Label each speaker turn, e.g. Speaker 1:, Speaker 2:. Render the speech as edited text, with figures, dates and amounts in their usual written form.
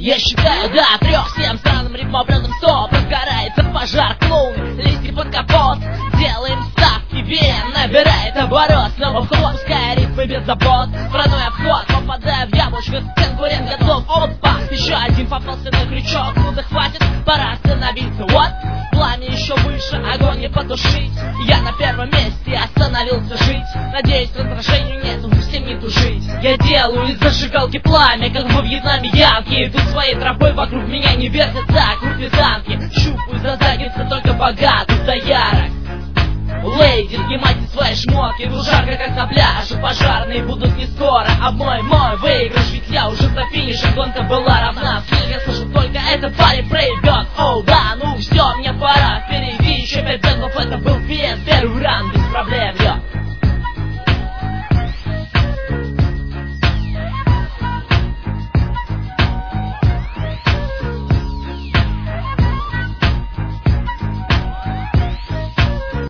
Speaker 1: Я считаю до 3, всем странным ритмоблюдом стоп. Разгорается пожар, клоун, лезьте под капот. Делаем ставки, ВМ набирает оборот. Снова вход, пускай ритмы без забот. Тройной обход, попадая в яблочко, конкурент готов. Опа, еще один попался на крючок. Ну да хватит, пора остановиться. Вот, пламя еще выше, огонь не потушить. Я на первом месте остановился жить. Надеюсь, раздражению нету, всем не тужить. Я делаю из зажигалки пламя, как во Вьетнаме янки. Идут своей тропой, вокруг меня не вертятся куртизанки. Щупаю за задницы только богатых доярок. Лейди, снимайте свои шмотки, тут жарко как на пляже. Пожарные будут не скоро, а мой выигрыш. Ведь я уже за финишем, гонка была равна. Я слышу только этот парень проебет. Оу, да, ну все, мне пора. Впереди еще 5 бенгов, это был фиен. Первый раунд без проблем, йо.